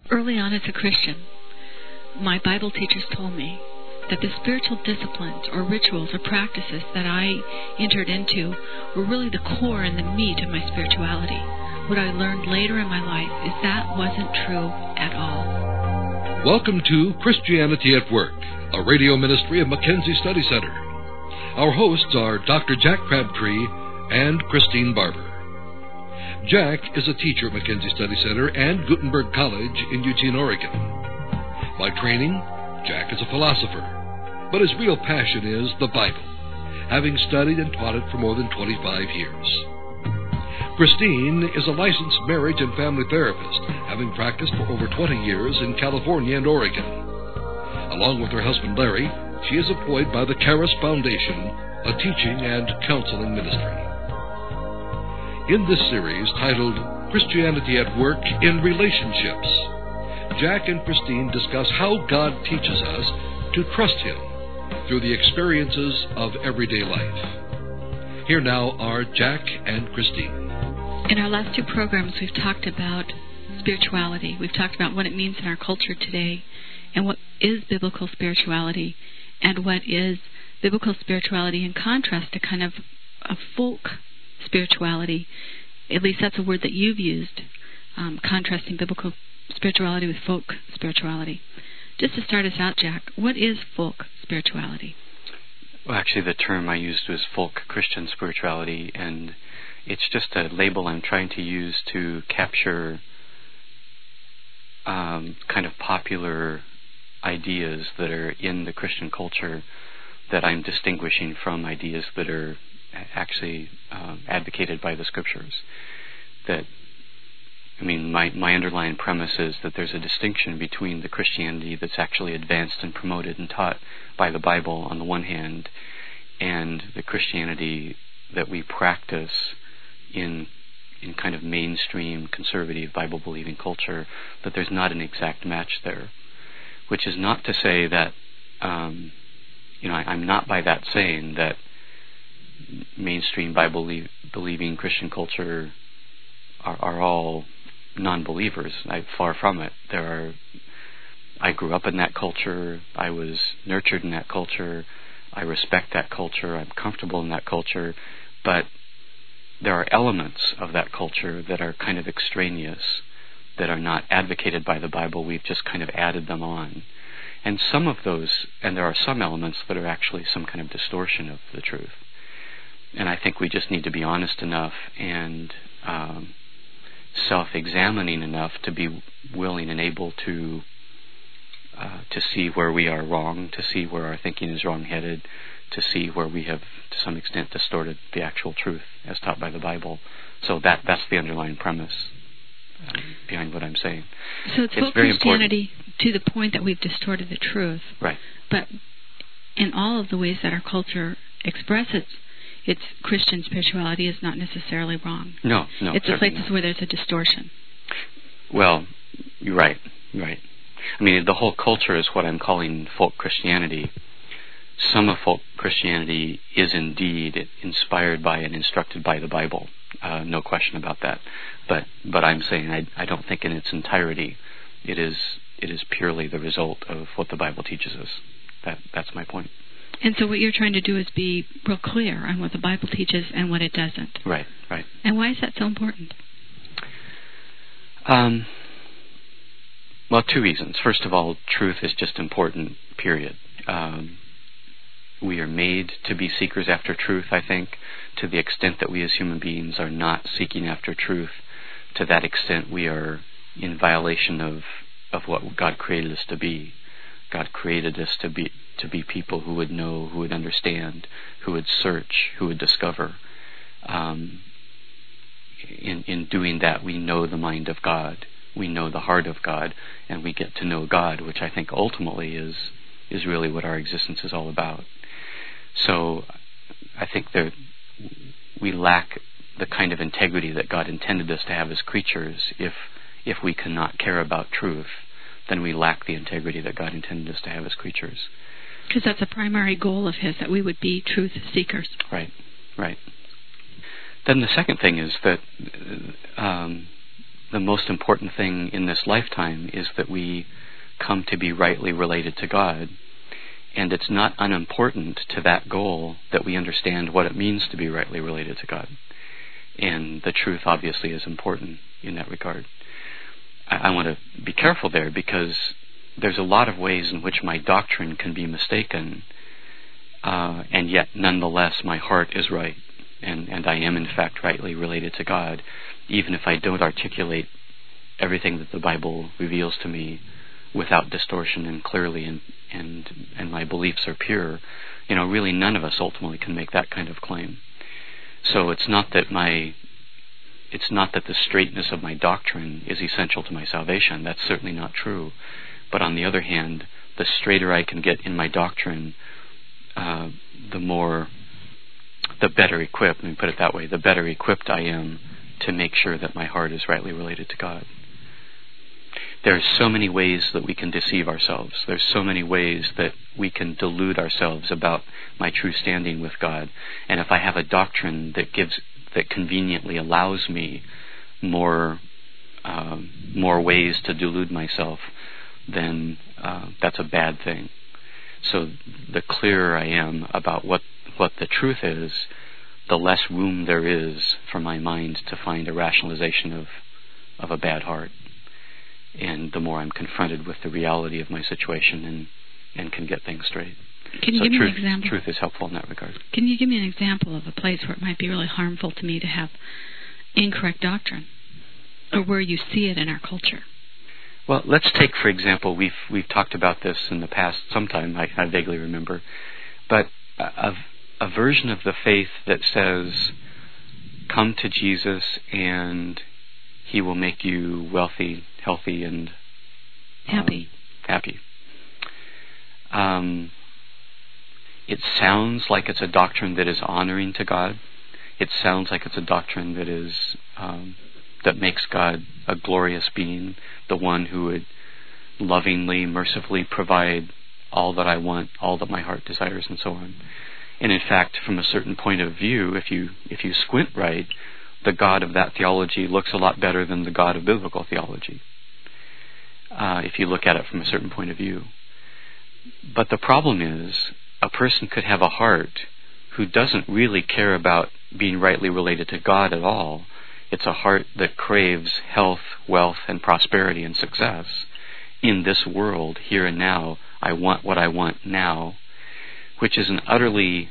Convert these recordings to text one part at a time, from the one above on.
Early on as a Christian, my Bible teachers told me that the spiritual disciplines or rituals or practices that I entered into were really the core and the meat of my spirituality. What I learned later in my life is that wasn't true at all. Welcome to Christianity at Work, a radio ministry of Mackenzie Study Center. Our hosts are Dr. Jack Crabtree and Christine Barber. Jack is a teacher at Mackenzie Study Center and Gutenberg College in Eugene, Oregon. By training, Jack is a philosopher, but his real passion is the Bible, having studied and taught it for more than 25 years. Christine is a licensed marriage and family therapist, having practiced for over 20 years in California and Oregon. Along with her husband Larry, she is employed by the Charis Foundation, a teaching and counseling ministry. In this series titled Christianity at Work in Relationships, Jack and Christine discuss how God teaches us to trust Him through the experiences of everyday life. Here now are Jack and Christine. In our last two programs, we've talked about spirituality. We've talked about what it means in our culture today and what is biblical spirituality and what is biblical spirituality in contrast to kind of a folk spirituality. At least that's a word that you've used, contrasting biblical spirituality with folk spirituality. Just to start us out, Jack, what is folk spirituality? Well, actually, the term I used was folk Christian spirituality, and it's just a label I'm trying to use to capture kind of popular ideas that are in the Christian culture that I'm distinguishing from ideas that are actually advocated by the Scriptures. My underlying premise is that there's a distinction between the Christianity that's actually advanced and promoted and taught by the Bible on the one hand, and the Christianity that we practice in kind of mainstream conservative Bible-believing culture, that there's not an exact match there. Which is not to say that, I'm not by that saying that mainstream Bible-believing Christian culture are all non-believers. Far from it. I grew up in that culture. I was nurtured in that culture. I respect that culture. I'm comfortable in that culture. But there are elements of that culture that are kind of extraneous, that are not advocated by the Bible. We've just kind of added them on. And some of those, and there are some elements that are actually some kind of distortion of the truth. And I think we just need to be honest enough and self-examining enough to be willing and able to see where we are wrong, to see where our thinking is wrong-headed, to see where we have, to some extent, distorted the actual truth as taught by the Bible. So that's the underlying premise behind what I'm saying. So it's folk Christianity to the point that we've distorted the truth. Right. But in all of the ways that our culture expresses its Christian spirituality is not necessarily wrong. No. It's the places where there's a distortion. Well, you're right. The whole culture is what I'm calling folk Christianity. Some of folk Christianity is indeed inspired by and instructed by the Bible. No question about that. But I'm saying I don't think in its entirety it is purely the result of what the Bible teaches us. That's my point. And so what you're trying to do is be real clear on what the Bible teaches and what it doesn't. Right. And why is that so important? Well, two reasons. First of all, truth is just important, period. We are made to be seekers after truth, I think. To the extent that we as human beings are not seeking after truth, to that extent we are in violation of what God created us to be. God created us to be people who would know, who would understand, who would search, who would discover. In doing that, we know the mind of God, we know the heart of God, and we get to know God, which I think ultimately is really what our existence is all about. So I think we lack the kind of integrity that God intended us to have as creatures. If we cannot care about truth, then we lack the integrity that God intended us to have as creatures. Because that's a primary goal of His, that we would be truth seekers. Right. Then the second thing is that the most important thing in this lifetime is that we come to be rightly related to God. And it's not unimportant to that goal that we understand what it means to be rightly related to God. And the truth obviously is important in that regard. I want to be careful there, because there's a lot of ways in which my doctrine can be mistaken, and yet nonetheless my heart is right, and I am in fact rightly related to God, even if I don't articulate everything that the Bible reveals to me without distortion and clearly, and my beliefs are pure. Really none of us ultimately can make that kind of claim. So it's not that the straightness of my doctrine is essential to my salvation. That's certainly not true. But on the other hand, the straighter I can get in my doctrine, the better equipped, let me put it that way, the better equipped I am to make sure that my heart is rightly related to God. There's so many ways that we can deceive ourselves. There's so many ways that we can delude ourselves about my true standing with God. And if I have a doctrine that conveniently allows me more ways to delude myself, then that's a bad thing. So the clearer I am about what the truth is, the less room there is for my mind to find a rationalization of a bad heart. And the more I'm confronted with the reality of my situation and can get things straight. Can you give me an example? Truth is helpful in that regard. Can you give me an example of a place where it might be really harmful to me to have incorrect doctrine, or where you see it in our culture? Well, let's take, for example, we've talked about this in the past sometime, I vaguely remember, but a version of the faith that says, come to Jesus and He will make you wealthy, healthy, and happy. It sounds like it's a doctrine that is honoring to God. It sounds like it's a doctrine that is that makes God a glorious being, the one who would lovingly, mercifully provide all that I want, all that my heart desires, and so on. And in fact, from a certain point of view, if you squint right, the God of that theology looks a lot better than the God of biblical theology, if you look at it from a certain point of view. But the problem is, a person could have a heart who doesn't really care about being rightly related to God at all. It's a heart that craves health, wealth, and prosperity and success in this world, here and now. I want what I want now, which is an utterly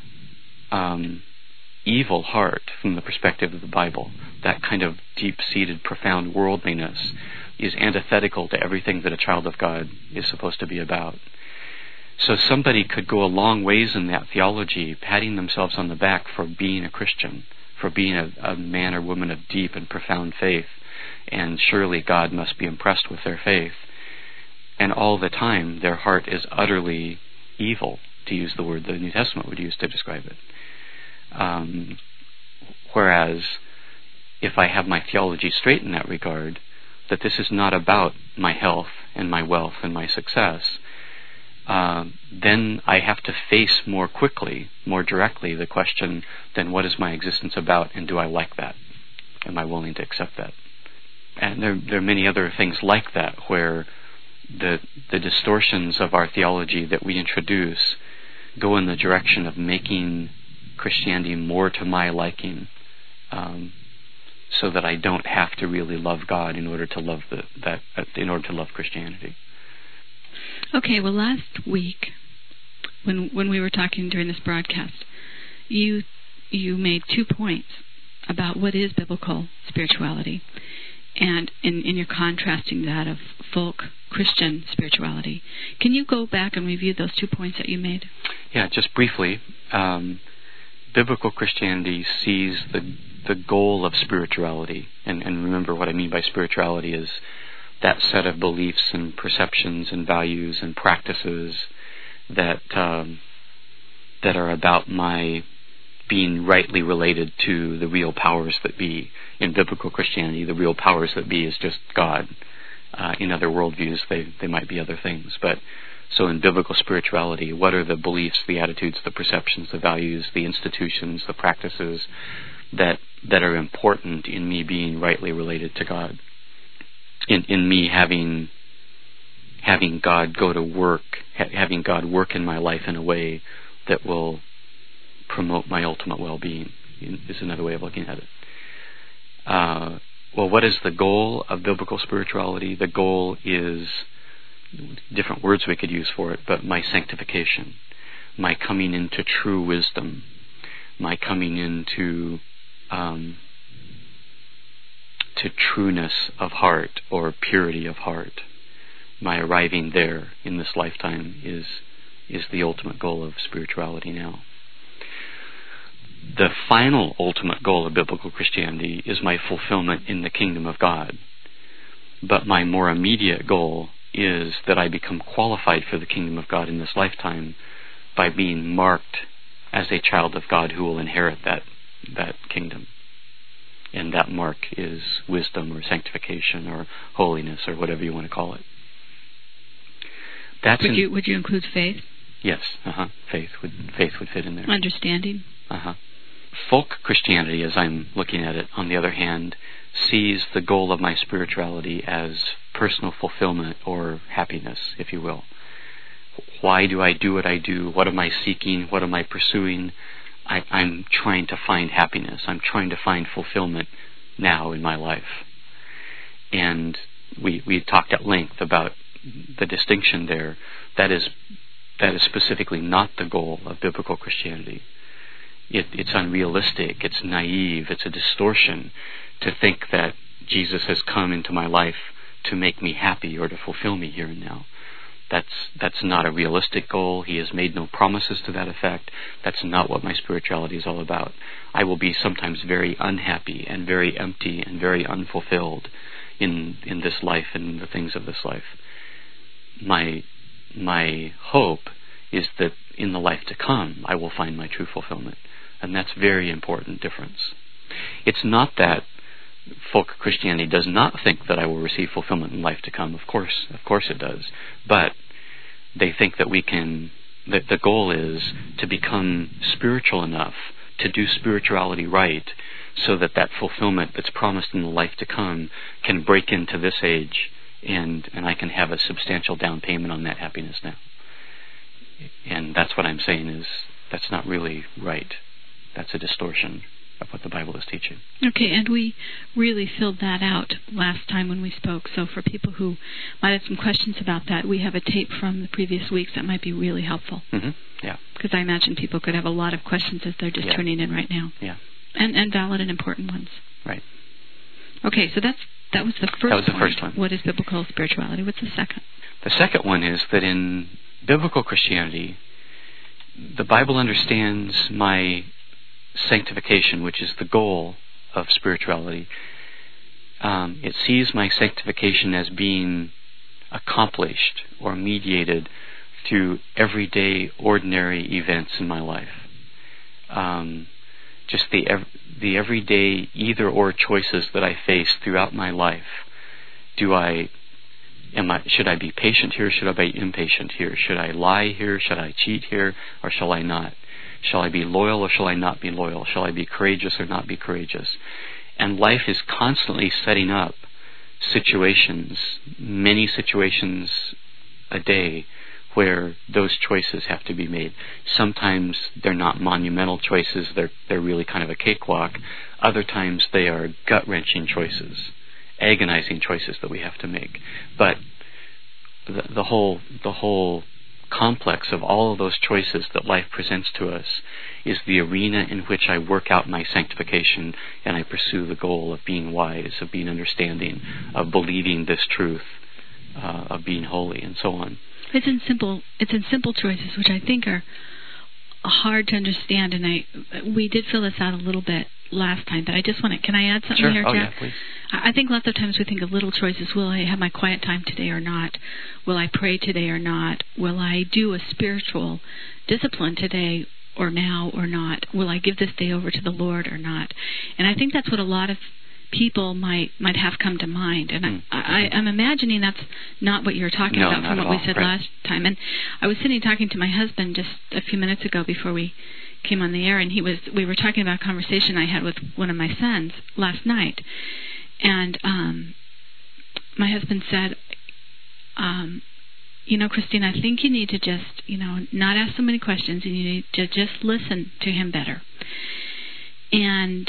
evil heart from the perspective of the Bible. That kind of deep-seated, profound worldliness is antithetical to everything that a child of God is supposed to be about. So somebody could go a long ways in that theology, patting themselves on the back for being a Christian, for being a man or woman of deep and profound faith, and surely God must be impressed with their faith. And all the time, their heart is utterly evil, to use the word the New Testament would use to describe it. Whereas, if I have my theology straight in that regard, that this is not about my health and my wealth and my success, then I have to face more quickly, more directly, the question, then what is my existence about, and do I like that? Am I willing to accept that? And there are many other things like that, where the distortions of our theology that we introduce go in the direction of making Christianity more to my liking, so that I don't have to really love God in order to love Christianity. Okay, well, last week, when we were talking during this broadcast, you made 2 points about what is biblical spirituality, and in your contrasting that of folk Christian spirituality. Can you go back and review those 2 points that you made? Yeah, just briefly. Biblical Christianity sees the goal of spirituality, and remember what I mean by spirituality is that set of beliefs and perceptions and values and practices that are about my being rightly related to the real powers that be. In biblical Christianity, the real powers that be is just God. In other worldviews, they might be other things. But so in biblical spirituality, what are the beliefs, the attitudes, the perceptions, the values, the institutions, the practices that are important in me being rightly related to God? in me having God go to work, having God work in my life in a way that will promote my ultimate well-being, is another way of looking at it. Well, what is the goal of biblical spirituality? The goal is, different words we could use for it, but my sanctification, my coming into true wisdom, my coming into to trueness of heart or purity of heart. My arriving there in this lifetime is the ultimate goal of spirituality now. The final ultimate goal of biblical Christianity is my fulfillment in the kingdom of God. But my more immediate goal is that I become qualified for the kingdom of God in this lifetime by being marked as a child of God who will inherit that kingdom. And that mark is wisdom or sanctification or holiness or whatever you want to call it. Would you include faith? Yes, faith would fit in there. Understanding. Folk Christianity, as I'm looking at it, on the other hand, sees the goal of my spirituality as personal fulfillment or happiness, if you will. Why do I do what I do? What am I seeking? What am I pursuing? I'm trying to find happiness. I'm trying to find fulfillment now in my life. And we talked at length about the distinction there. That is specifically not the goal of biblical Christianity. It's unrealistic, it's naive, it's a distortion to think that Jesus has come into my life to make me happy or to fulfill me here and now. That's not a realistic goal. He has made no promises to that effect. That's not what my spirituality is all about. I will be sometimes very unhappy and very empty and very unfulfilled in this life and the things of this life. My hope is that in the life to come, I will find my true fulfillment. And that's a very important difference. It's not that folk Christianity does not think that I will receive fulfillment in life to come. Of course it does. But they think that that the goal is to become spiritual enough to do spirituality right so that fulfillment that's promised in the life to come can break into this age and I can have a substantial down payment on that happiness now. And that's what I'm saying is that's not really right. That's a distortion of what the Bible is teaching. Okay, and we really filled that out last time when we spoke. So for people who might have some questions about that, we have a tape from the previous weeks that might be really helpful. Mm-hmm. Yeah. Because I imagine people could have a lot of questions as they're just tuning in right now. Yeah. And valid and important ones. Right. Okay, so that was the first one. That was the first one. What is biblical spirituality? What's the second? The second one is that in biblical Christianity, the Bible understands my sanctification, which is the goal of spirituality. It sees my sanctification as being accomplished or mediated through everyday, ordinary events in my life. Just the everyday either-or choices that I face throughout my life. Should I be patient here? Should I be impatient here? Should I lie here? Should I cheat here? Or shall I not? Shall I be loyal or shall I not be loyal? Shall I be courageous or not be courageous? And life is constantly setting up situations, many situations a day, where those choices have to be made. Sometimes they're not monumental choices, they're really kind of a cakewalk. Other times they are gut-wrenching choices, agonizing choices that we have to make. But the whole complex of all of those choices that life presents to us is the arena in which I work out my sanctification and I pursue the goal of being wise, of being understanding, of believing this truth, of being holy, and so on. It's in simple choices, which I think are hard to understand, and we did fill this out a little bit last time, but I just want to, can I add something here, Jack? Yeah, please. I think lots of times we think of little choices. Will I have my quiet time today or not? Will I pray today or not? Will I do a spiritual discipline today or now or not? Will I give this day over to the Lord or not? And I think that's what a lot of people might have come to mind. And I'm imagining that's not what you're talking about from what we said last time. And I was sitting talking to my husband just a few minutes ago before we came on the air, and we were talking about a conversation I had with one of my sons last night. And my husband said, Christine, I think you need to just, not ask so many questions, and you need to just listen to him better. And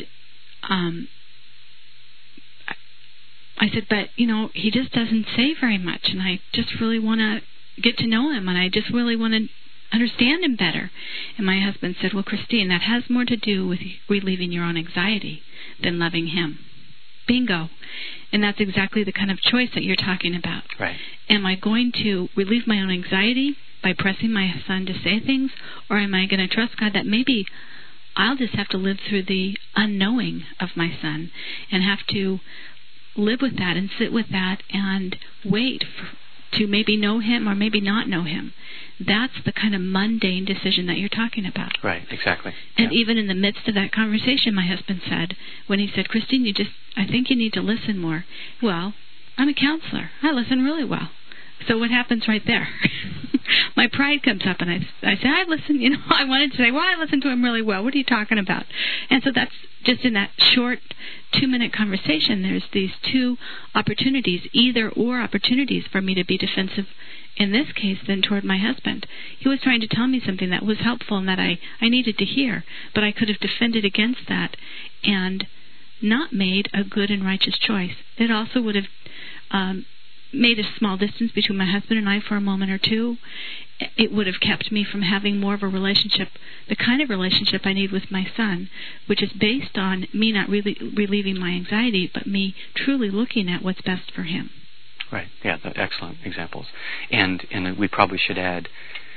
I said, but, he just doesn't say very much, and I just really want to get to know him, and I just really want to understand him better. And my husband said, well, Christine, that has more to do with relieving your own anxiety than loving him. Bingo. And that's exactly the kind of choice that you're talking about. Right. Am I going to relieve my own anxiety by pressing my son to say things, or am I going to trust God that maybe I'll just have to live through the unknowing of my son and have to live with that and sit with that and wait to maybe know him or maybe not know him? That's the kind of mundane decision that you're talking about. Right, exactly. And even in the midst of that conversation, my husband said, when he said, Christine, I think you need to listen more. Well, I'm a counselor. I listen really well. So what happens right there? My pride comes up, and I say, I listen. I wanted to say, well, I listen to him really well. What are you talking about? And so that's just in that short 2-minute conversation, there's these two opportunities, either or opportunities for me to be defensive, in this case, than toward my husband. He was trying to tell me something that was helpful and that I needed to hear, but I could have defended against that and not made a good and righteous choice. It also would have made a small distance between my husband and I for a moment or two. It would have kept me from having more of a relationship, the kind of relationship I need with my son, which is based on me not really relieving my anxiety, but me truly looking at what's best for him. Right. Yeah, excellent examples. And we probably should add,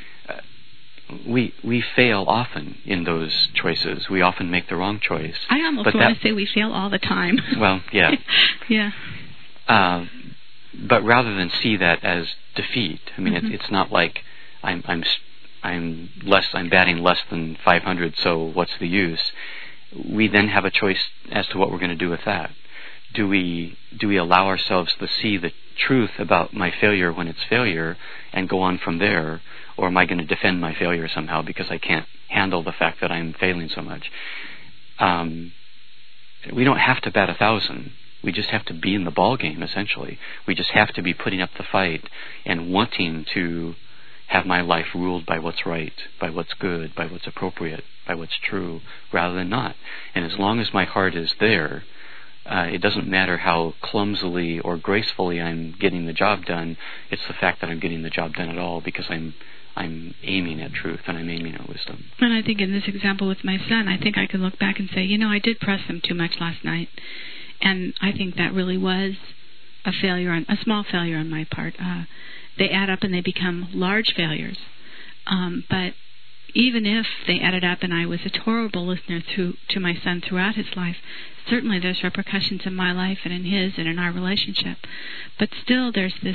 we fail often in those choices. We often make the wrong choice. I almost want to say we fail all the time. Well, yeah. Yeah. But rather than see that as defeat, I mean, it's not like I'm batting less than 500, so what's the use? We then have a choice as to what we're going to do with that. Do we allow ourselves to see the truth about my failure when it's failure and go on from there, or am I going to defend my failure somehow because I can't handle the fact that I'm failing so much? We don't have to bat 1,000. We just have to be in the ball game, essentially. We just have to be putting up the fight and wanting to have my life ruled by what's right, by what's good, by what's appropriate, by what's true, rather than not. And as long as my heart is there, it doesn't matter how clumsily or gracefully I'm getting the job done. It's the fact that I'm getting the job done at all because I'm aiming at truth and I'm aiming at wisdom. And I think in this example with my son, I think I can look back and say, I did press him too much last night. And I think that really was a small failure on my part. They add up and they become large failures. But even if they added up and I was a horrible listener to my son throughout his life, certainly there's repercussions in my life and in his and in our relationship. But still there's this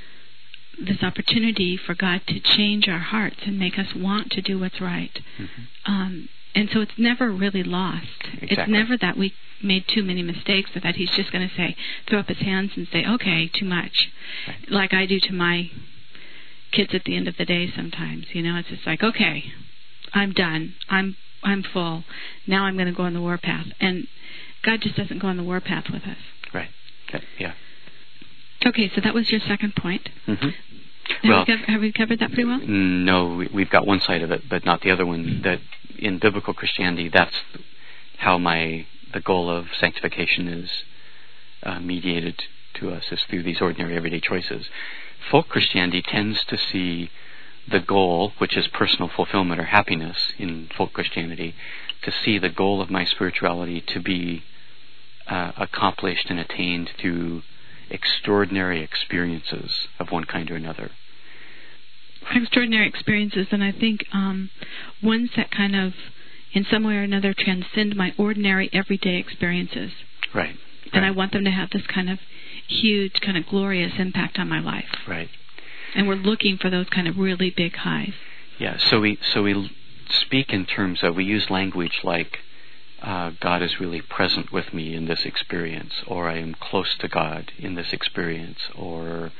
opportunity for God to change our hearts and make us want to do what's right. Mm-hmm. And so it's never really lost. Exactly. It's never that we made too many mistakes or that he's just going to throw up his hands and say, okay, too much. Right. Like I do to my kids at the end of the day sometimes. It's just like, okay, I'm done. I'm full. Now I'm going to go on the warpath. And God just doesn't go on the warpath with us. Right. Okay. Yeah. Okay, so that was your second point. Mm-hmm. Have we covered that pretty well? No, we've got one side of it, but not the other one. That in biblical Christianity, that's how the goal of sanctification is mediated to us, is through these ordinary everyday choices. Folk Christianity tends to see the goal, which is personal fulfillment or happiness in folk Christianity, to see the goal of my spirituality to be accomplished and attained through extraordinary experiences of one kind or another. Extraordinary experiences, and I think ones that kind of, in some way or another, transcend my ordinary everyday experiences. Right. And I want them to have this kind of huge, kind of glorious impact on my life. Right. And we're looking for those kind of really big highs. Yeah, so we speak in terms of, we use language like, God is really present with me in this experience, or I am close to God in this experience, or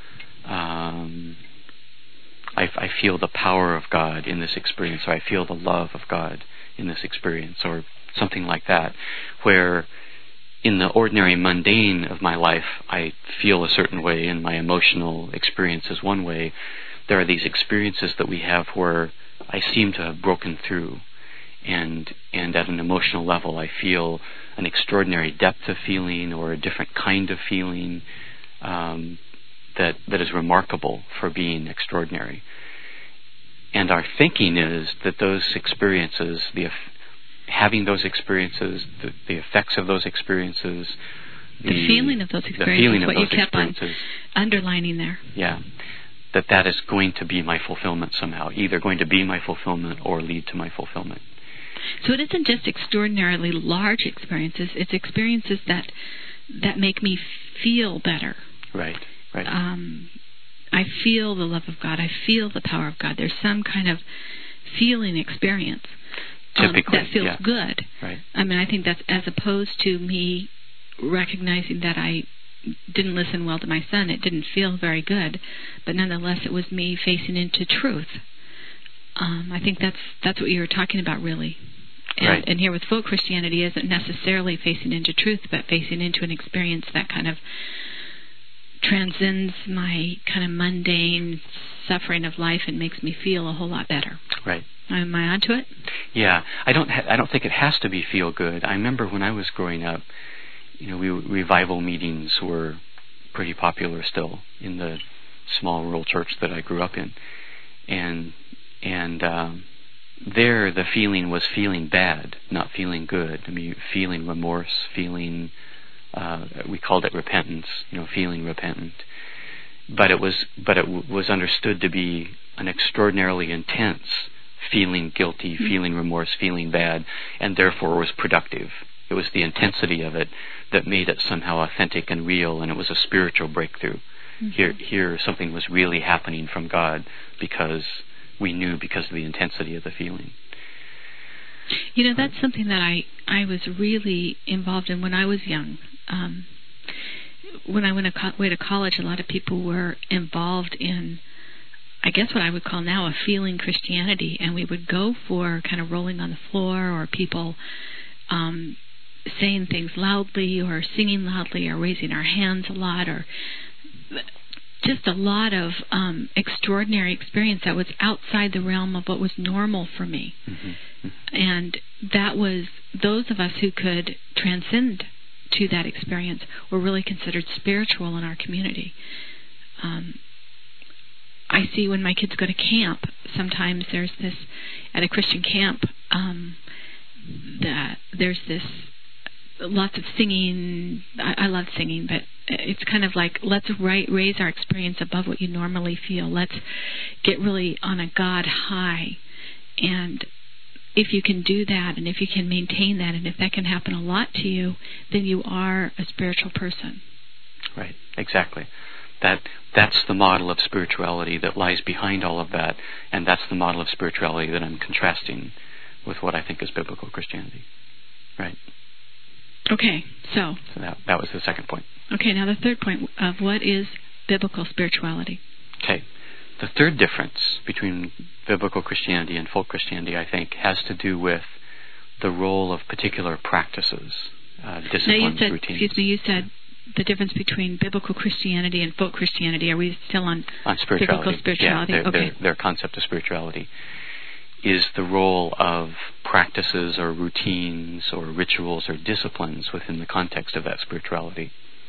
I feel the power of God in this experience, or I feel the love of God in this experience, or something like that, where in the ordinary mundane of my life, I feel a certain way, and my emotional experience is one way. There are these experiences that we have where I seem to have broken through, and at an emotional level, I feel an extraordinary depth of feeling or a different kind of feeling that is remarkable for being extraordinary. And our thinking is that those experiences, having those experiences, the effects of those experiences, the feeling of those experiences, what you kept on underlining there. Yeah, that is going to be my fulfillment somehow, either going to be my fulfillment or lead to my fulfillment. So it isn't just extraordinarily large experiences, it's experiences that make me feel better. Right. I feel the love of God. I feel the power of God. There's some kind of feeling experience typically, that feels good. Right. I mean, I think that's as opposed to me recognizing that I didn't listen well to my son. It didn't feel very good, but nonetheless, it was me facing into truth. I think that's what you were talking about, really. Right. And here with folk Christianity isn't necessarily facing into truth, but facing into an experience that kind of transcends my kind of mundane suffering of life and makes me feel a whole lot better. Right. Am I onto it? Yeah. I don't think it has to be feel good. I remember when I was growing up, revival meetings were pretty popular still in the small rural church that I grew up in, and there the feeling was feeling bad, not feeling good. I mean, feeling remorse, feeling we called it repentance, feeling repentant. But it was understood to be an extraordinarily intense feeling guilty, feeling remorse, feeling bad, and therefore was productive. It was the intensity of it that made it somehow authentic and real, and it was a spiritual breakthrough. Here something was really happening from God because we knew, because of the intensity of the feeling. That's something that I was really involved in when I was young. When I went away to college, a lot of people were involved in, I guess what I would call now a feeling Christianity, and we would go for kind of rolling on the floor, or people saying things loudly or singing loudly or raising our hands a lot, or just a lot of extraordinary experience that was outside the realm of what was normal for me. And that was, those of us who could transcend to that experience were really considered spiritual in our community. I see when my kids go to camp, sometimes there's this, at a Christian camp, that there's this lots of singing. I love singing, but it's kind of like, let's raise our experience above what you normally feel. Let's get really on a God high. And if you can do that, and if you can maintain that, and if that can happen a lot to you, then you are a spiritual person. Right, exactly. That's the model of spirituality that lies behind all of that, and that's the model of spirituality that I'm contrasting with what I think is biblical Christianity. Right. Okay, so that was the second point. Okay, now the third point of what is biblical spirituality. Okay. The third difference between biblical Christianity and folk Christianity, I think, has to do with the role of particular practices, disciplines, routines. You said the difference between biblical Christianity and folk Christianity. Are we still on spirituality? Biblical spirituality? Yeah, their concept of spirituality is the role of practices or routines or rituals or disciplines within the context of that spirituality.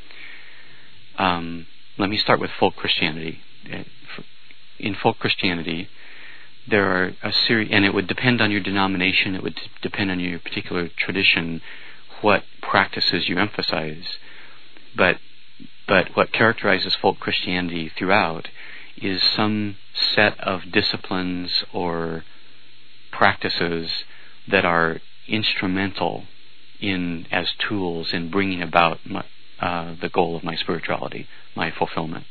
Let me start with folk Christianity. In folk Christianity, there are a series, and it would depend on your denomination, it would depend on your particular tradition, what practices you emphasize. But what characterizes folk Christianity throughout is some set of disciplines or practices that are instrumental as tools in bringing about the goal of my spirituality, my fulfillment.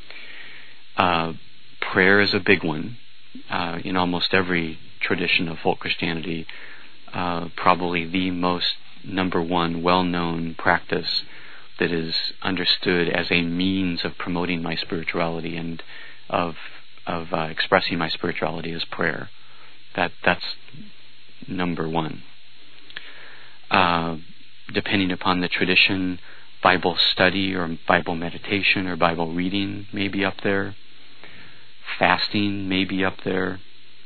Prayer is a big one. In almost every tradition of folk Christianity, probably the most number one well-known practice that is understood as a means of promoting my spirituality and of expressing my spirituality is prayer. That's number one. depending upon the tradition, Bible study or Bible meditation or Bible reading may be up there. Fasting may be up there.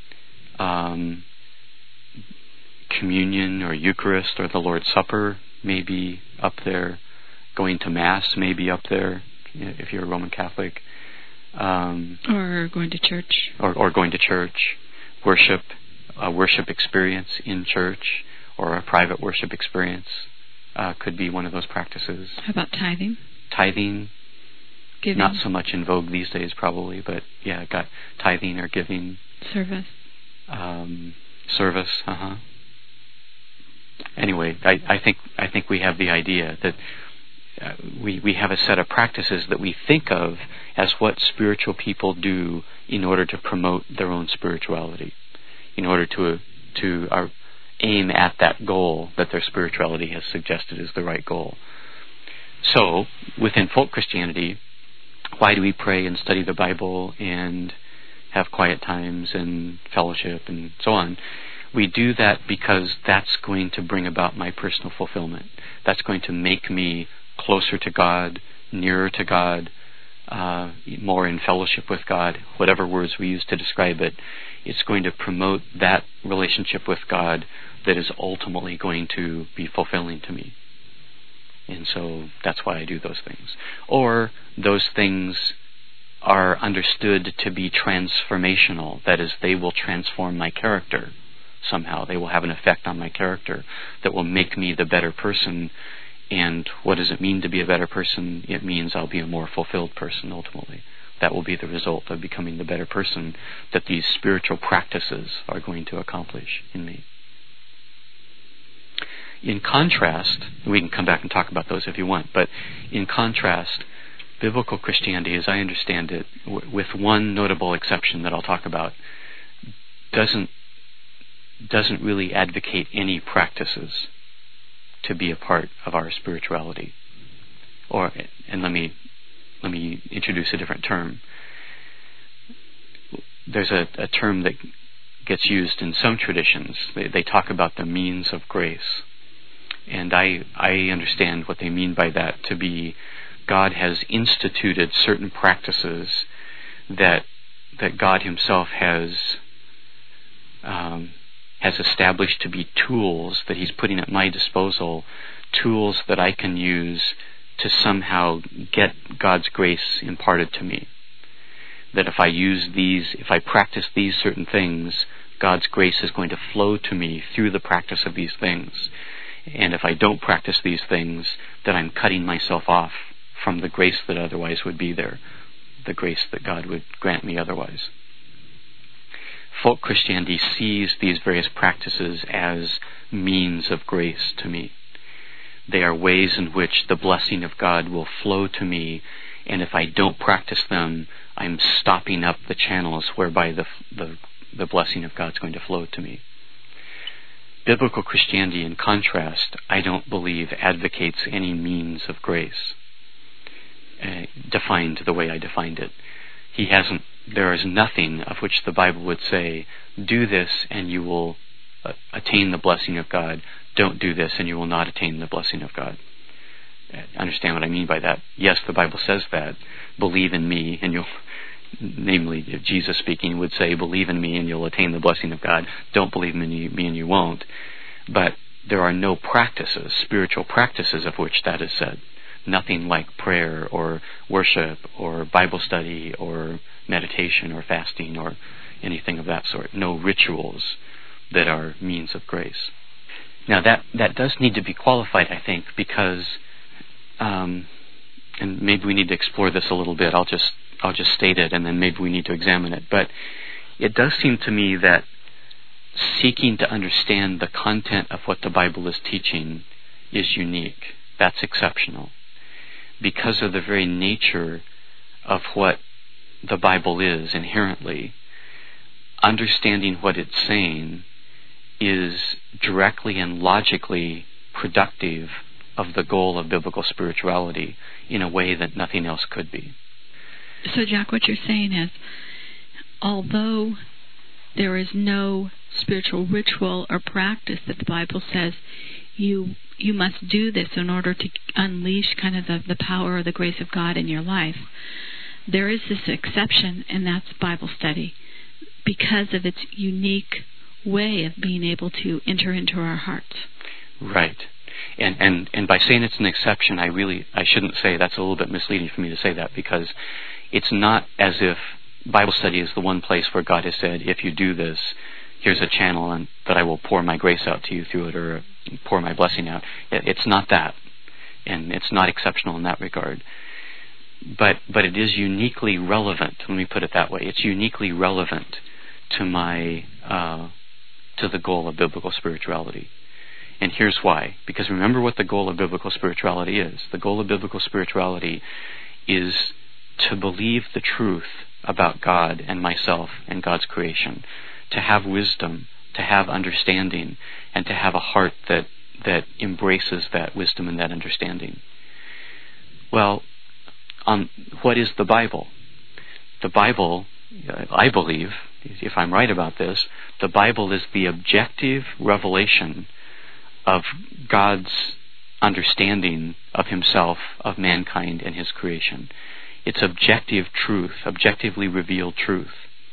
Communion or Eucharist or the Lord's Supper may be up there. Going to Mass may be up there if you're a Roman Catholic. Or going to church. Or going to church. Worship, a worship experience in church or a private worship experience could be one of those practices. How about tithing? Tithing. Giving. Not so much in vogue these days probably, but yeah, got tithing or giving. Service. Service, Anyway, I think we have the idea that we have a set of practices that we think of as what spiritual people do in order to promote their own spirituality, in order to aim at that goal that their spirituality has suggested is the right goal. So, within folk Christianity, why do we pray and study the Bible and have quiet times and fellowship and so on? We do that because that's going to bring about my personal fulfillment. That's going to make me closer to God, nearer to God, more in fellowship with God, whatever words we use to describe it. It's going to promote that relationship with God that is ultimately going to be fulfilling to me. And so that's why I do those things. Or those things are understood to be transformational. That is, they will transform my character somehow. They will have an effect on my character that will make me the better person. And what does it mean to be a better person? It means I'll be a more fulfilled person ultimately. That will be the result of becoming the better person that these spiritual practices are going to accomplish in me. In contrast, we can come back and talk about those if you want, but in contrast, biblical Christianity, as I understand it, with one notable exception that I'll talk about, doesn't really advocate any practices to be a part of our spirituality. And let me introduce a different term. There's a term that gets used in some traditions. They talk about the means of grace. And I understand what they mean by that to be God has instituted certain practices that God Himself has established to be tools that He's putting at my disposal, tools that I can use to somehow get God's grace imparted to me. That if I practice these certain things, God's grace is going to flow to me through the practice of these things. And if I don't practice these things, then I'm cutting myself off from the grace that otherwise would be there, the grace that God would grant me otherwise. Folk Christianity sees these various practices as means of grace to me. They are ways in which the blessing of God will flow to me, and if I don't practice them, I'm stopping up the channels whereby the blessing of God's going to flow to me. Biblical Christianity, in contrast, I don't believe advocates any means of grace, defined the way I defined it. There is nothing of which the Bible would say, do this and you will attain the blessing of God. Don't do this and you will not attain the blessing of God. Understand what I mean by that? Yes, the Bible says that. Believe in me and you'll, namely Jesus speaking, would say, believe in me and you'll attain the blessing of God. Don't believe in me and you won't. But there are no practices, spiritual practices of which that is said. Nothing like prayer or worship or Bible study or meditation or fasting or anything of that sort. No rituals that are means of grace. Now that does need to be qualified, I think, because, and maybe we need to explore this a little bit. I'll just state it, and then maybe we need to examine it. But it does seem to me that seeking to understand the content of what the Bible is teaching is unique. That's exceptional. Because of the very nature of what the Bible is inherently, understanding what it's saying is directly and logically productive of the goal of biblical spirituality in a way that nothing else could be. So, Jack, what you're saying is, although there is no spiritual ritual or practice that the Bible says you you must do this in order to unleash kind of the power or the grace of God in your life. There is this exception, and that's Bible study, because of its unique way of being able to enter into our hearts. Right. And by saying it's an exception, I shouldn't say, that's a little bit misleading for me to say that, because it's not as if Bible study is the one place where God has said, if you do this, here's a channel and that I will pour my grace out to you through it, or pour my blessing out. It's not that. And it's not exceptional in that regard. But it is uniquely relevant. Let me put it that way. It's uniquely relevant to to the goal of biblical spirituality. And here's why. Because remember what the goal of biblical spirituality is. The goal of biblical spirituality is to believe the truth about God and myself and God's creation, to have wisdom, to have understanding, and to have a heart that embraces that wisdom and that understanding. Well, what is the Bible? The Bible, I believe, if I'm right about this, the Bible is the objective revelation of God's understanding of himself, of mankind, and his creation. It's objective truth, objectively revealed truth.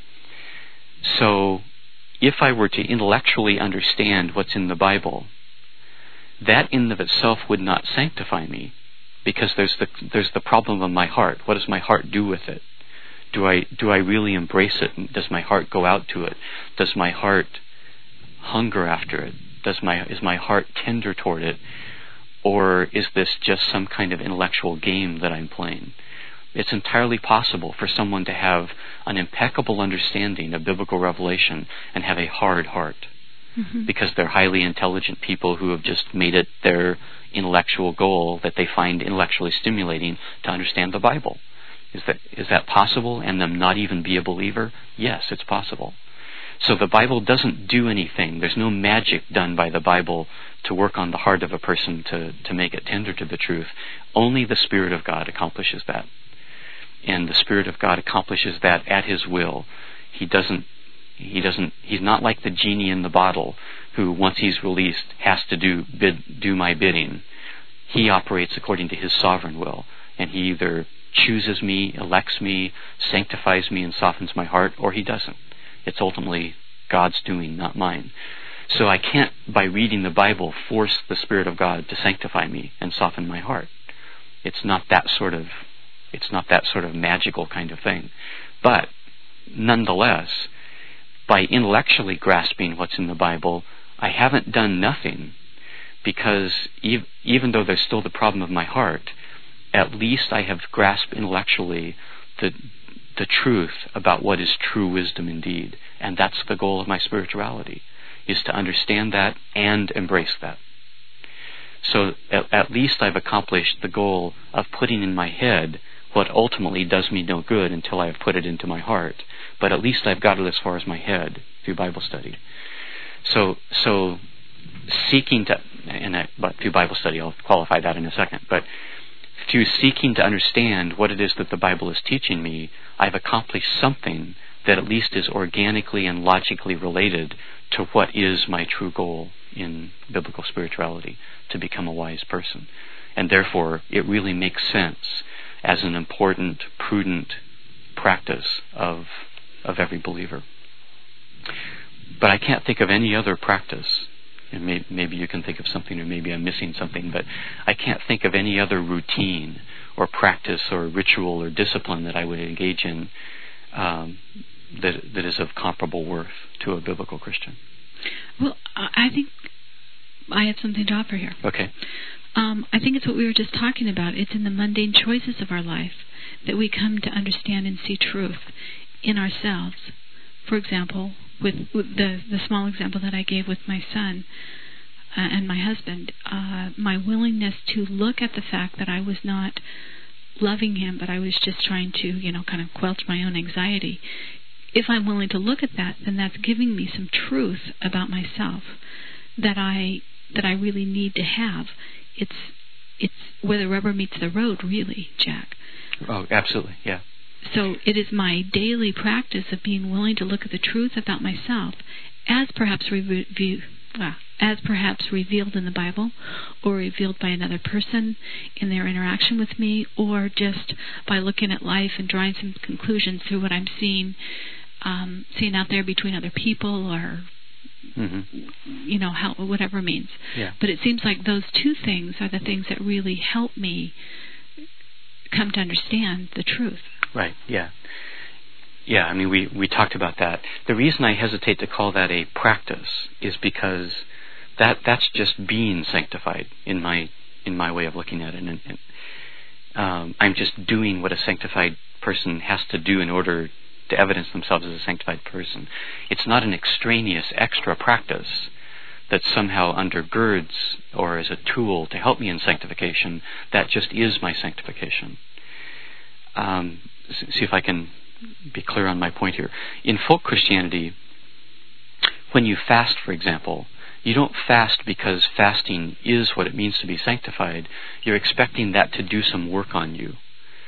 So, if I were to intellectually understand what's in the Bible, that in and of itself would not sanctify me, because there's the problem of my heart. What does my heart do with it? Do I really embrace it? Does my heart go out to it? Does my heart hunger after it? Is my heart tender toward it? Or is this just some kind of intellectual game that I'm playing? It's entirely possible for someone to have an impeccable understanding of biblical revelation and have a hard heart, because they're highly intelligent people who have just made it their intellectual goal that they find intellectually stimulating to understand the Bible. Is that possible, and them not even be a believer? Yes, it's possible. So the Bible doesn't do anything. There's no magic done by the Bible to work on the heart of a person to make it tender to the truth. Only the Spirit of God accomplishes that. And the Spirit of God accomplishes that at his will. He's not like the genie in the bottle who, once he's released, has to do my bidding. He operates according to his sovereign will, and he either chooses me, elects me, sanctifies me, and softens my heart, or he doesn't. It's ultimately God's doing, not mine. So I can't, by reading the Bible, force the Spirit of God to sanctify me and soften my heart. It's not that sort of magical kind of thing. But nonetheless, by intellectually grasping what's in the Bible, I haven't done nothing, because even though there's still the problem of my heart, at least I have grasped intellectually the truth about what is true wisdom indeed. And that's the goal of my spirituality, is to understand that and embrace that. So at least I've accomplished the goal of putting in my head what ultimately does me no good until I have put it into my heart. But at least I've got it as far as my head through Bible study. So seeking to, but through Bible study, I'll qualify that in a second, but through seeking to understand what it is that the Bible is teaching me, I've accomplished something that at least is organically and logically related to what is my true goal in biblical spirituality, to become a wise person. And therefore, it really makes sense as an important, prudent practice of every believer. But I can't think of any other practice, and maybe you can think of something, or maybe I'm missing something, but I can't think of any other routine or practice or ritual or discipline that I would engage in that is of comparable worth to a biblical Christian. Well, I think I have something to offer here. Okay. I think it's what we were just talking about. It's in the mundane choices of our life that we come to understand and see truth in ourselves. For example, with the small example that I gave with my son and my husband, my willingness to look at the fact that I was not loving him, but I was just trying to, kind of quench my own anxiety. If I'm willing to look at that, then that's giving me some truth about myself that I really need to have. It's where the rubber meets the road, really, Jack. Oh, absolutely, yeah. So it is my daily practice of being willing to look at the truth about myself as perhaps as perhaps revealed in the Bible or revealed by another person in their interaction with me, or just by looking at life and drawing some conclusions through what I'm seeing out there between other people, or how, whatever means. Yeah. But it seems like those two things are the things that really help me come to understand the truth. Right, yeah. Yeah, I mean, we talked about that. The reason I hesitate to call that a practice is because that's just being sanctified in my way of looking at it. And I'm just doing what a sanctified person has to do in order to evidence themselves as a sanctified person. It's not an extraneous extra practice that somehow undergirds or is a tool to help me in sanctification. That just is my sanctification. See if I can be clear on my point here. In folk Christianity, when you fast, for example, you don't fast because fasting is what it means to be sanctified. You're expecting that to do some work on you,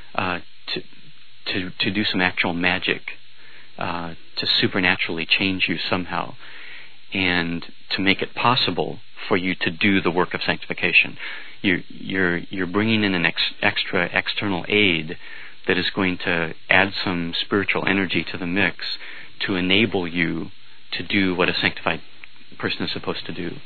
to do some actual magic, to supernaturally change you somehow, and to make it possible for you to do the work of sanctification. You're bringing in an extra external aid that is going to add some spiritual energy to the mix to enable you to do what a sanctified person is supposed to do.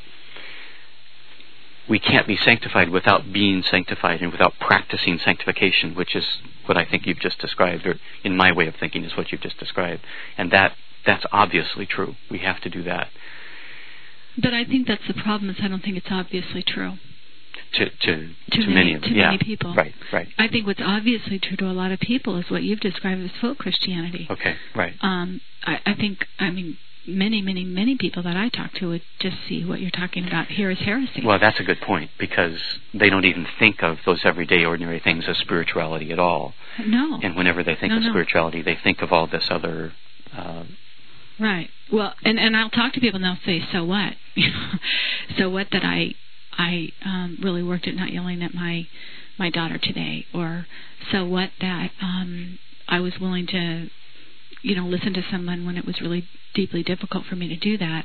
We can't be sanctified without being sanctified and without practicing sanctification, which is what I think you've just described, or in my way of thinking is what you've just described. And that's obviously true. We have to do that. But I think that's the problem, is I don't think it's obviously true. To many people. Right. I think what's obviously true to a lot of people is what you've described as folk Christianity. Okay, right. I think, many people that I talk to would just see what you're talking about here as heresy. Well, that's a good point, because they don't even think of those everyday, ordinary things as spirituality at all. No. And whenever they think of spirituality, they think of all this other... Right. Well, and I'll talk to people and they'll say, so what? So what that I really worked at not yelling at my daughter today, or so what that I was willing to listen to someone when it was really deeply difficult for me to do that.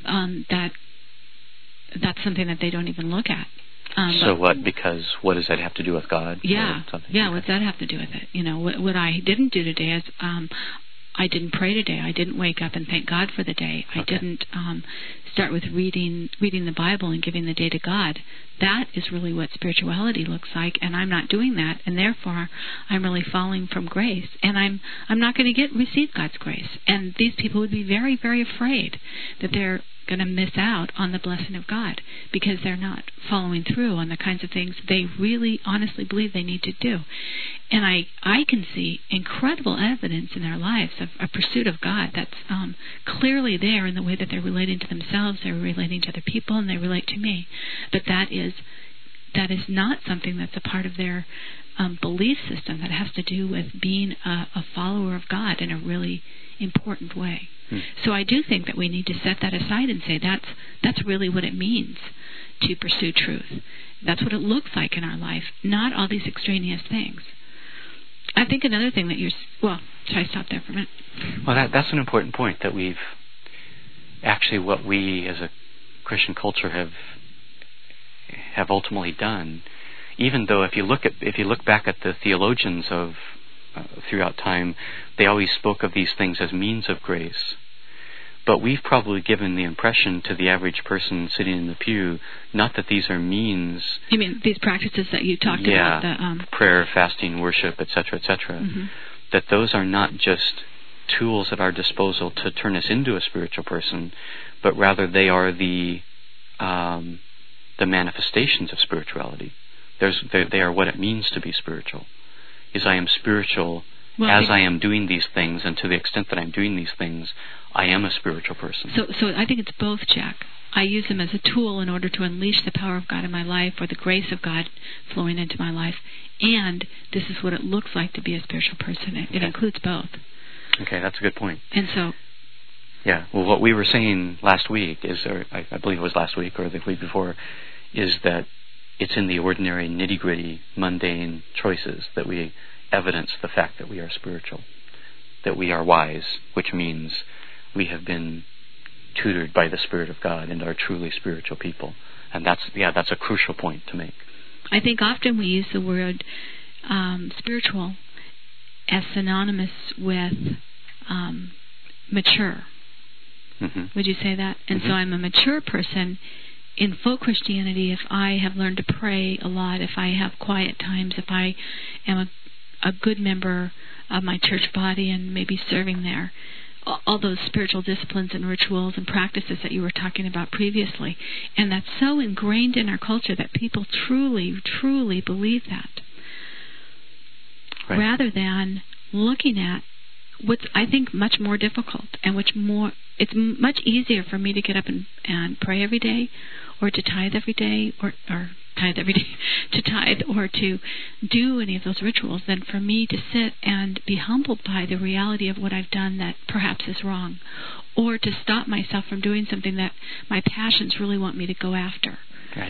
That's something that they don't even look at. So what? Because what does that have to do with God? Yeah. Yeah. What does that have to do with it? What I didn't do today is I didn't pray today. I didn't wake up and thank God for the day. I didn't start with reading the Bible and giving the day to God. That is really what spirituality looks like, and I'm not doing that, and therefore I'm really falling from grace, and I'm not going to receive God's grace. And these people would be very, very afraid that they're going to miss out on the blessing of God because they're not following through on the kinds of things they really honestly believe they need to do. And I can see incredible evidence in their lives of a pursuit of God that's clearly there in the way that they're relating to themselves, they're relating to other people, and they relate to me. But that is not something that's a part of their belief system. That has to do with being a follower of God in a really important way. So I do think that we need to set that aside and say that's really what it means to pursue truth. That's what it looks like in our life, not all these extraneous things. I think another thing that should I stop there for a minute? Well, that's an important point, that we've actually, what we as a Christian culture have ultimately done, even though if you look back at the theologians of throughout time, they always spoke of these things as means of grace. But we've probably given the impression to the average person sitting in the pew, not that these are means. You mean these practices that you talked about? Prayer, fasting, worship, etc., etc. Mm-hmm. That those are not just tools at our disposal to turn us into a spiritual person, but rather they are the manifestations of spirituality. They are what it means to be spiritual. Is I am spiritual as I am doing these things, and to the extent that I'm doing these things, I am a spiritual person. So I think it's both, Jack. I use them as a tool in order to unleash the power of God in my life, or the grace of God flowing into my life, and this is what it looks like to be a spiritual person. It includes both. Okay, that's a good point. And so... Yeah, well, what we were saying last week is, or I believe it was last week or the week before, is that it's in the ordinary, nitty-gritty, mundane choices that we evidence the fact that we are spiritual, that we are wise, which means we have been tutored by the Spirit of God and are truly spiritual people. And that's a crucial point to make. I think often we use the word spiritual as synonymous with mature. Mm-hmm. Would you say that? And so I'm a mature person in full Christianity if I have learned to pray a lot, if I have quiet times, if I am a good member of my church body and maybe serving there. All those spiritual disciplines and rituals and practices that you were talking about previously. And that's so ingrained in our culture that people truly, truly believe that. Right. Rather than looking at what's, I think, much more difficult and it's much easier for me to get up and pray every day or to tithe every day or tithe every day, to tithe or to do any of those rituals than for me to sit and be humbled by the reality of what I've done that perhaps is wrong, or to stop myself from doing something that my passions really want me to go after. Right.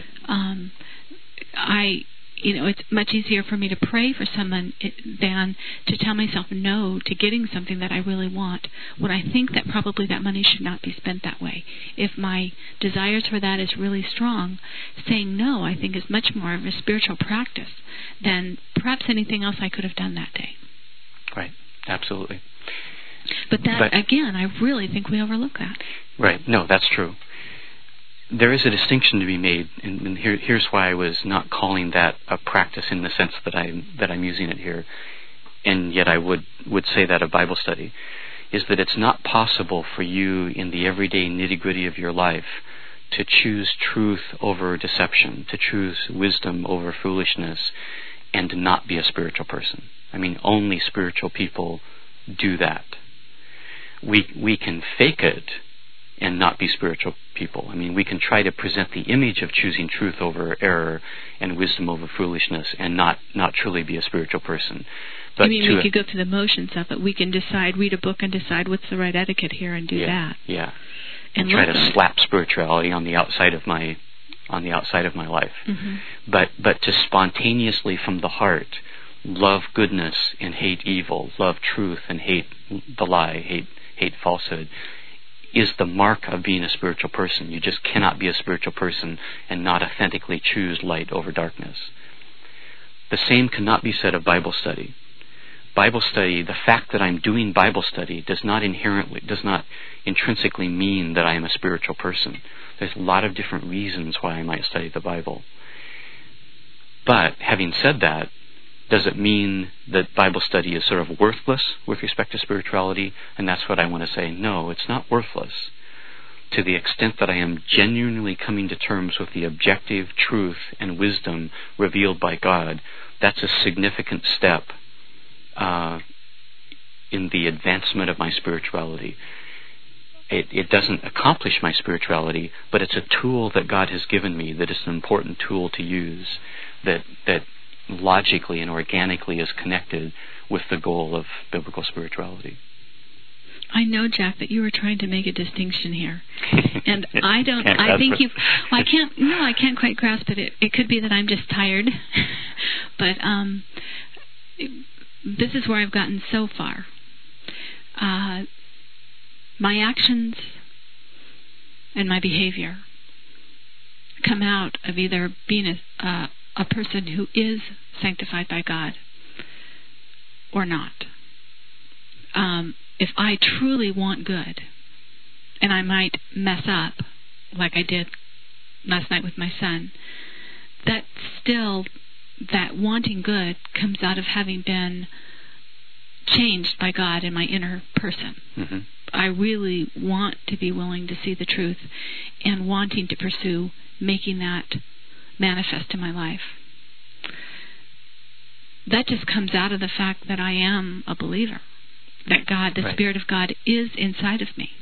It's much easier for me to pray for someone than to tell myself no to getting something that I really want, when I think that probably that money should not be spent that way. If my desires for that is really strong, saying no, I think, is much more of a spiritual practice than perhaps anything else I could have done that day. Right. Absolutely. But again, I really think we overlook that. Right. No, that's true. There is a distinction to be made, and here's why I was not calling that a practice in the sense that I'm using it here, and yet I would say that a Bible study, is that it's not possible for you in the everyday nitty-gritty of your life to choose truth over deception, to choose wisdom over foolishness, and to not be a spiritual person. I mean, only spiritual people do that. We can fake it and not be spiritual people. I mean, we can try to present the image of choosing truth over error and wisdom over foolishness and not truly be a spiritual person. But I mean, we could go through the motions of it. We can read a book and decide what's the right etiquette here and do that. Yeah. And try to slap spirituality on the outside of my life. Mm-hmm. But to spontaneously from the heart love goodness and hate evil, love truth and hate the lie, hate falsehood, is the mark of being a spiritual person. You just cannot be a spiritual person and not authentically choose light over darkness. The same cannot be said of Bible study. Bible study, the fact that I'm doing Bible study does not intrinsically mean that I am a spiritual person. There's a lot of different reasons why I might study the Bible. But having said that, does it mean that Bible study is sort of worthless with respect to spirituality? And that's what I want to say. No, it's not worthless. To the extent that I am genuinely coming to terms with the objective truth and wisdom revealed by God, that's a significant step in the advancement of my spirituality. It doesn't accomplish my spirituality, but it's a tool that God has given me that is an important tool to use that logically and organically is connected with the goal of biblical spirituality. I know, Jack, that you were trying to make a distinction here, and I can't quite grasp it. It could be that I'm just tired, but this is where I've gotten so far. My actions and my behavior come out of either being a person who is sanctified by God or not. If I truly want good, and I might mess up like I did last night with my son, that wanting good comes out of having been changed by God in my inner person. Mm-hmm. I really want to be willing to see the truth and wanting to pursue making that manifest in my life. That just comes out of the fact that I am a believer, that God, the Spirit of God, is inside of me.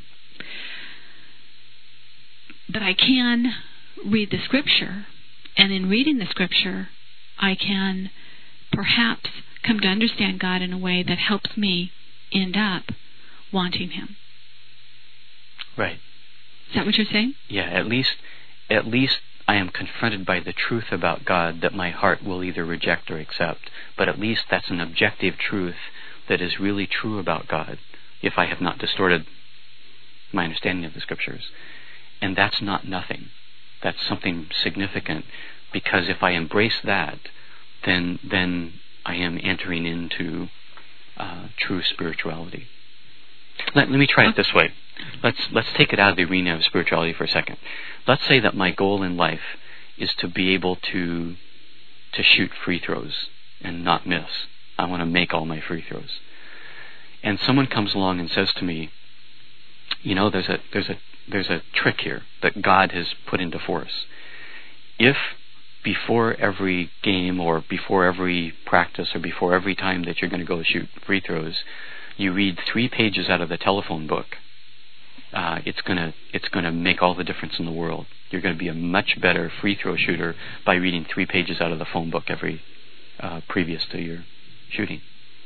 But I can read the Scripture, and in reading the Scripture, I can perhaps come to understand God in a way that helps me end up wanting Him. Right. Is that what you're saying? Yeah, at least I am confronted by the truth about God that my heart will either reject or accept. But at least that's an objective truth that is really true about God, if I have not distorted my understanding of the Scriptures. And that's not nothing. That's something significant, because if I embrace that, then I am entering into true spirituality. Let me try it this way. Let's take it out of the arena of spirituality for a second. Let's say that my goal in life is to be able to shoot free throws and not miss. I want to make all my free throws. And someone comes along and says to me, there's a trick here that God has put into force. If before every game or before every practice or before every time that you're going to go shoot free throws, you read 3 pages out of the telephone book, it's going to make all the difference in the world. You're going to be a much better free throw shooter by reading 3 pages out of the phone book every previous to your shooting.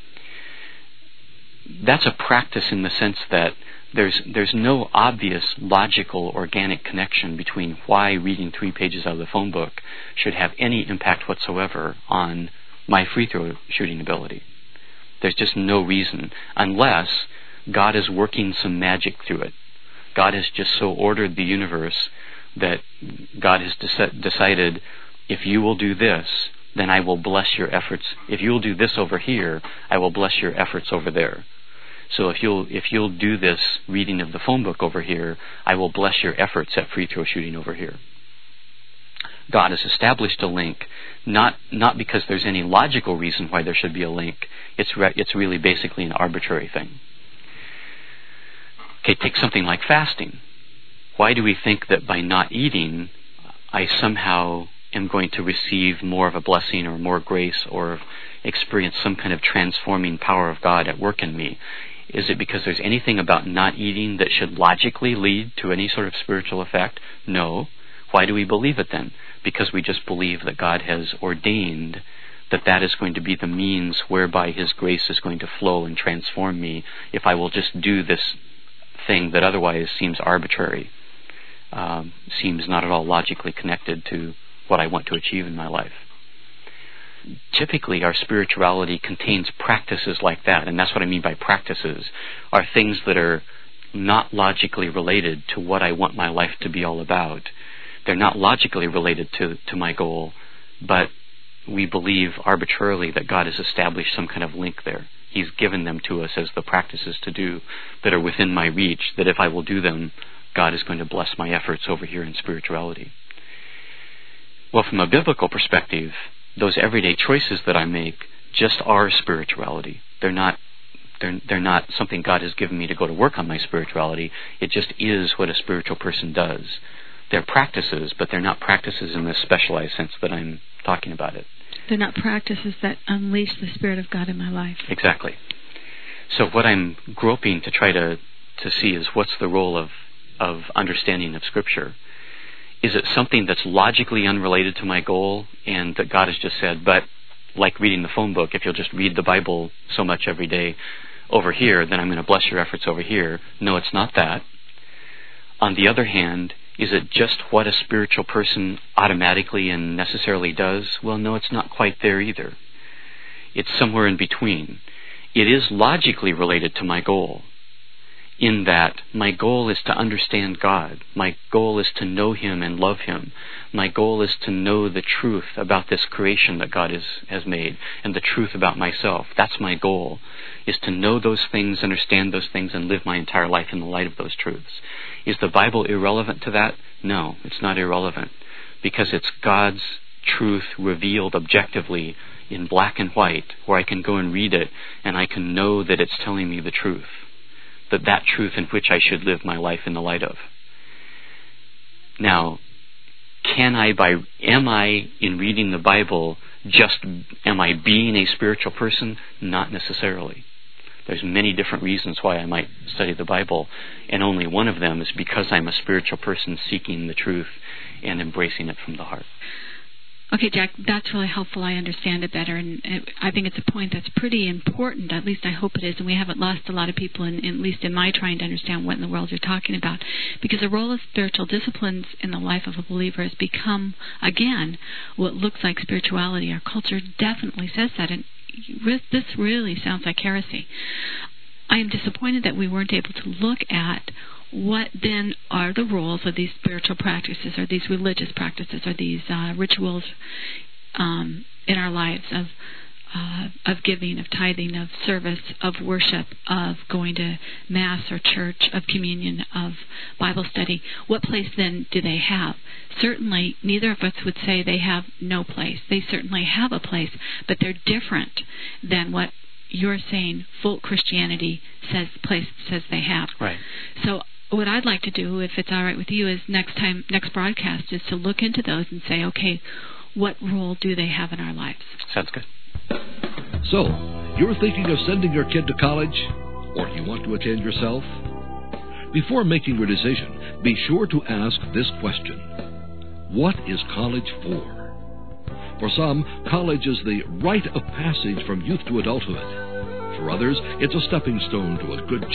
That's a practice in the sense that there's no obvious logical organic connection between why reading 3 pages out of the phone book should have any impact whatsoever on my free throw shooting ability. There's just no reason, unless God is working some magic through it. God has just so ordered the universe that God has decided, if you will do this, then I will bless your efforts. If you will do this over here, I will bless your efforts over there. So if you'll do this reading of the phone book over here, I will bless your efforts at free throw shooting over here. God has established a link, not because there's any logical reason why there should be a link. It's really basically an arbitrary thing. Okay, take something like fasting. Why do we think that by not eating, I somehow am going to receive more of a blessing or more grace or experience some kind of transforming power of God at work in me? Is it because there's anything about not eating that should logically lead to any sort of spiritual effect? No. Why do we believe it then? Because we just believe that God has ordained that is going to be the means whereby His grace is going to flow and transform me if I will just do this thing that otherwise seems arbitrary, seems not at all logically connected to what I want to achieve in my life. Typically, our spirituality contains practices like that, and that's what I mean by practices, are things that are not logically related to what I want my life to be all about. They're not logically related to my goal, but we believe arbitrarily that God has established some kind of link there. He's given them to us as the practices to do that are within my reach, that if I will do them, God is going to bless my efforts over here in spirituality. Well, from a biblical perspective, those everyday choices that I make just are spirituality. They're not something God has given me to go to work on my spirituality. It just is what a spiritual person does. They're practices, but they're not practices in this specialized sense that I'm talking about it. They're not practices that unleash the Spirit of God in my life. Exactly. So what I'm groping to try to see is what's the role of understanding of Scripture. Is it something that's logically unrelated to my goal and that God has just said, but like reading the phone book, if you'll just read the Bible so much every day over here, then I'm going to bless your efforts over here? No, it's not that. On the other hand, is it just what a spiritual person automatically and necessarily does? Well, no, it's not quite there either. It's somewhere in between. It is logically related to my goal, in that my goal is to understand God. My goal is to know Him and love Him. My goal is to know the truth about this creation that God has made and the truth about myself. That's my goal, is to know those things, understand those things, and live my entire life in the light of those truths. Is the Bible irrelevant to that? No, it's not irrelevant, because it's God's truth revealed objectively in black and white, where I can go and read it and I can know that it's telling me the truth. That truth in which I should live my life in the light of. Now, am I in reading the Bible am I being a spiritual person? Not necessarily. There's many different reasons why I might study the Bible, and only one of them is because I'm a spiritual person seeking the truth and embracing it from the heart. Okay, Jack, that's really helpful. I understand it better, and I think it's a point that's pretty important. At least I hope it is, and we haven't lost a lot of people, at least in my trying to understand what in the world you're talking about. Because the role of spiritual disciplines in the life of a believer has become, again, what looks like spirituality. Our culture definitely says that, and this really sounds like heresy. I am disappointed that we weren't able to look at what then are the roles of these spiritual practices, or these religious practices, or these rituals in our lives of giving, of tithing, of service, of worship, of going to Mass or church, of communion, of Bible study? What place then do they have? Certainly, neither of us would say they have no place. They certainly have a place, but they're different than what you're saying full Christianity says they have. Right. So what I'd like to do, if it's all right with you, is next broadcast is to look into those and say, okay, what role do they have in our lives? Sounds good. So, you're thinking of sending your kid to college, or do you want to attend yourself? Before making your decision, be sure to ask this question: what is college for? For some, college is the rite of passage from youth to adulthood. For others, it's a stepping stone to a good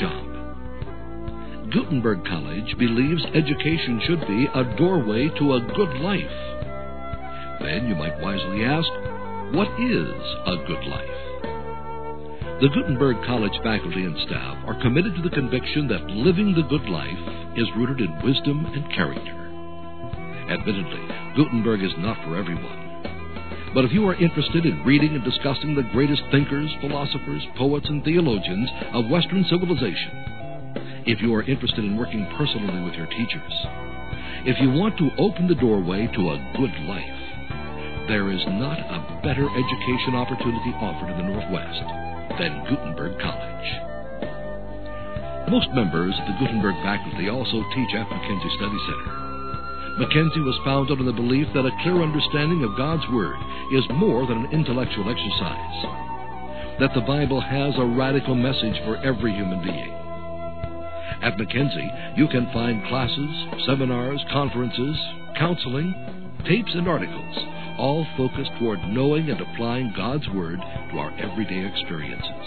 job. Gutenberg College believes education should be a doorway to a good life. Then you might wisely ask, what is a good life? The Gutenberg College faculty and staff are committed to the conviction that living the good life is rooted in wisdom and character. Admittedly, Gutenberg is not for everyone. But if you are interested in reading and discussing the greatest thinkers, philosophers, poets, and theologians of Western civilization, if you are interested in working personally with your teachers, if you want to open the doorway to a good life, there is not a better education opportunity offered in the Northwest than Gutenberg College. Most members of the Gutenberg faculty also teach at Mackenzie Study Center. Mackenzie was founded on the belief that a clear understanding of God's Word is more than an intellectual exercise, that the Bible has a radical message for every human being. At Mackenzie, you can find classes, seminars, conferences, counseling, tapes, and articles, all focused toward knowing and applying God's Word to our everyday experiences.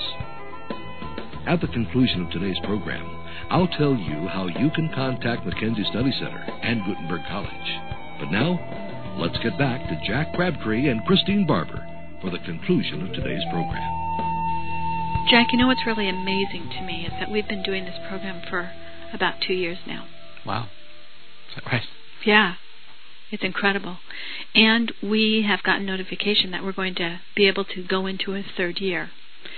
At the conclusion of today's program, I'll tell you how you can contact Mackenzie Study Center and Gutenberg College. But now, let's get back to Jack Crabtree and Christine Barber for the conclusion of today's program. Jack, you know what's really amazing to me is that we've been doing this program for about 2 years now. Wow. Is that right? Yeah. It's incredible. And we have gotten notification that we're going to be able to go into a third year.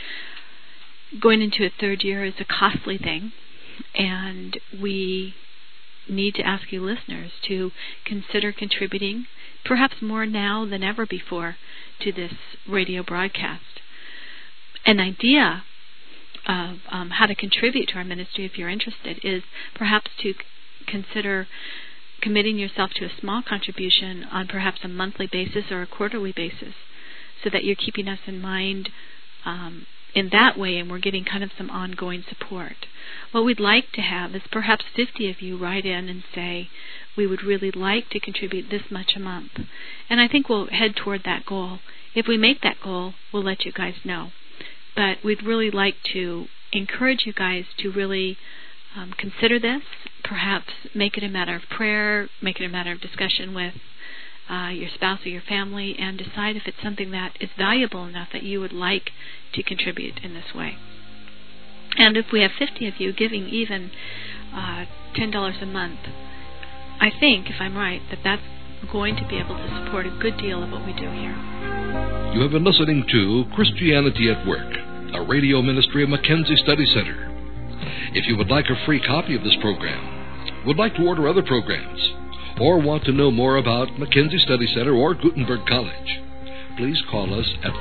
Going into a third year is a costly thing, and we need to ask you listeners to consider contributing, perhaps more now than ever before, to this radio broadcast. An idea of how to contribute to our ministry, if you're interested, is perhaps to consider committing yourself to a small contribution on perhaps a monthly basis or a quarterly basis, so that you're keeping us in mind in that way, and we're getting kind of some ongoing support. What we'd like to have is perhaps 50 of you write in and say, we would really like to contribute this much a month. And I think we'll head toward that goal. If we make that goal, we'll let you guys know. But we'd really like to encourage you guys to really consider this, perhaps make it a matter of prayer, make it a matter of discussion with your spouse or your family, and decide if it's something that is valuable enough that you would like to contribute in this way. And if we have 50 of you giving even $10 a month, I think, if I'm right, that that's going to be able to support a good deal of what we do here. You have been listening to Christianity at Work, a radio ministry of Mackenzie Study Center. If you would like a free copy of this program, would like to order other programs, or want to know more about Mackenzie Study Center or Gutenberg College, please call us at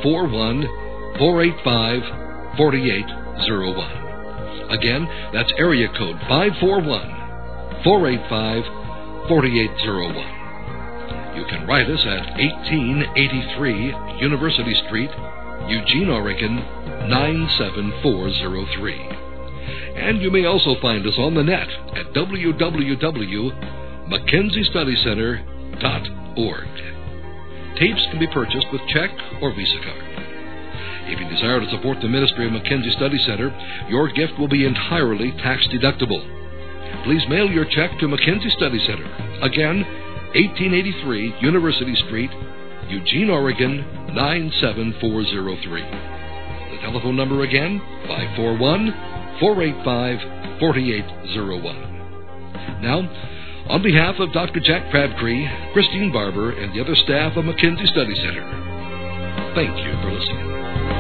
541-485-4801. Again, that's area code 541-485-4801. You can write us at 1883 University Street, Eugene, Oregon, 97403. And you may also find us on the net at www.mackenziestudycenter.org. Tapes can be purchased with check or Visa card. If you desire to support the ministry of Mackenzie Study Center, your gift will be entirely tax-deductible. Please mail your check to Mackenzie Study Center. Again, 1883 University Street, Eugene, Oregon, 97403. The telephone number again, 541 485-4801. Now, on behalf of Dr. Jack Crabtree, Christine Barber, and the other staff of Mackenzie Study Center, thank you for listening.